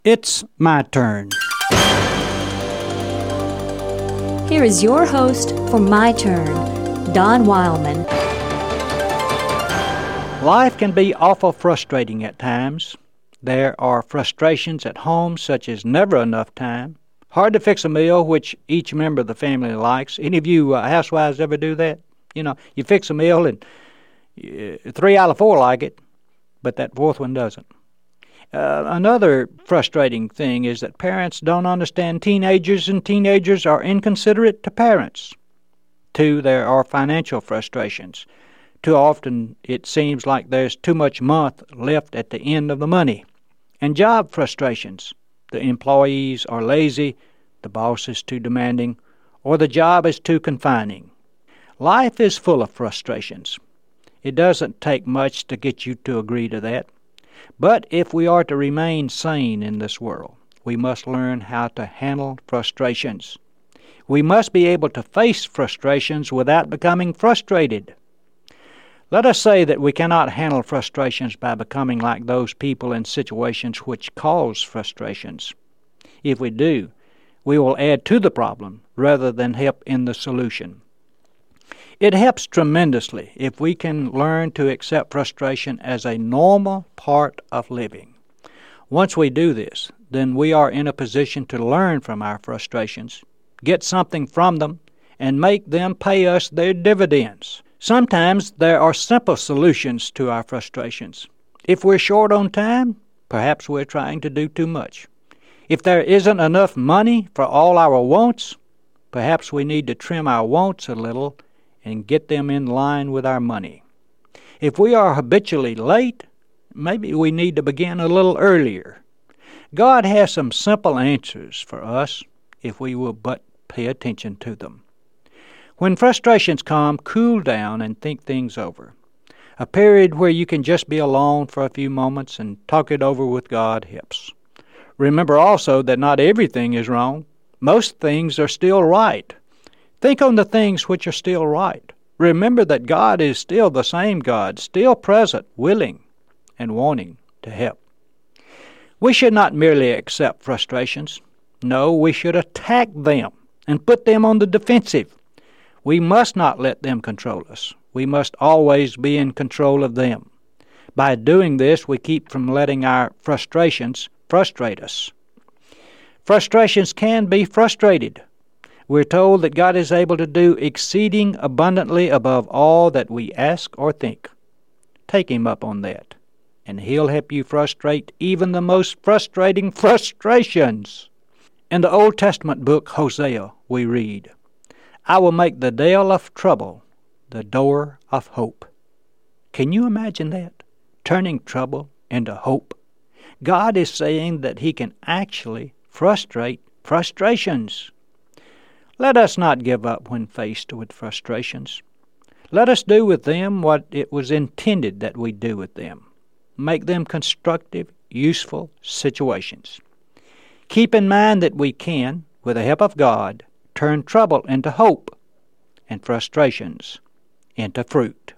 It's my turn. Here is your host for My Turn, Don Wildman. Life can be awful frustrating at times. There are frustrations at home such as never enough time, hard to fix a meal which each member of the family likes. Any of you housewives ever do that? You know, you fix a meal and 3 out of 4 like it, but that fourth one doesn't. Another frustrating thing is that parents don't understand teenagers, and teenagers are inconsiderate to parents. 2, there are financial frustrations. Too often it seems like there's too much month left at the end of the money. And job frustrations. The employees are lazy, the boss is too demanding, or the job is too confining. Life is full of frustrations. It doesn't take much to get you to agree to that. But if we are to remain sane in this world, we must learn how to handle frustrations. We must be able to face frustrations without becoming frustrated. Let us say that we cannot handle frustrations by becoming like those people in situations which cause frustrations. If we do, we will add to the problem rather than help in the solution. It helps tremendously if we can learn to accept frustration as a normal part of living. Once we do this, then we are in a position to learn from our frustrations, get something from them, and make them pay us their dividends. Sometimes there are simple solutions to our frustrations. If we're short on time, perhaps we're trying to do too much. If there isn't enough money for all our wants, perhaps we need to trim our wants a little and get them in line with our money. If we are habitually late, maybe we need to begin a little earlier. God has some simple answers for us if we will but pay attention to them. When frustrations come, cool down and think things over. A period where you can just be alone for a few moments and talk it over with God helps. Remember also that not everything is wrong. Most things are still right. Think on the things which are still right. Remember that God is still the same God, still present, willing, and wanting to help. We should not merely accept frustrations. No, we should attack them and put them on the defensive. We must not let them control us. We must always be in control of them. By doing this, we keep from letting our frustrations frustrate us. Frustrations can be frustrated. We're told that God is able to do exceeding abundantly above all that we ask or think. Take Him up on that, and He'll help you frustrate even the most frustrating frustrations. In the Old Testament book Hosea, we read, "I will make the dale of trouble the door of hope." Can you imagine that? Turning trouble into hope. God is saying that He can actually frustrate frustrations. Let us not give up when faced with frustrations. Let us do with them what it was intended that we do with them. Make them constructive, useful situations. Keep in mind that we can, with the help of God, turn trouble into hope and frustrations into fruit.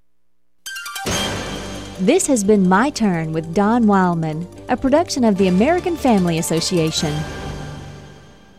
This has been My Turn with Don Wildman, a production of the American Family Association.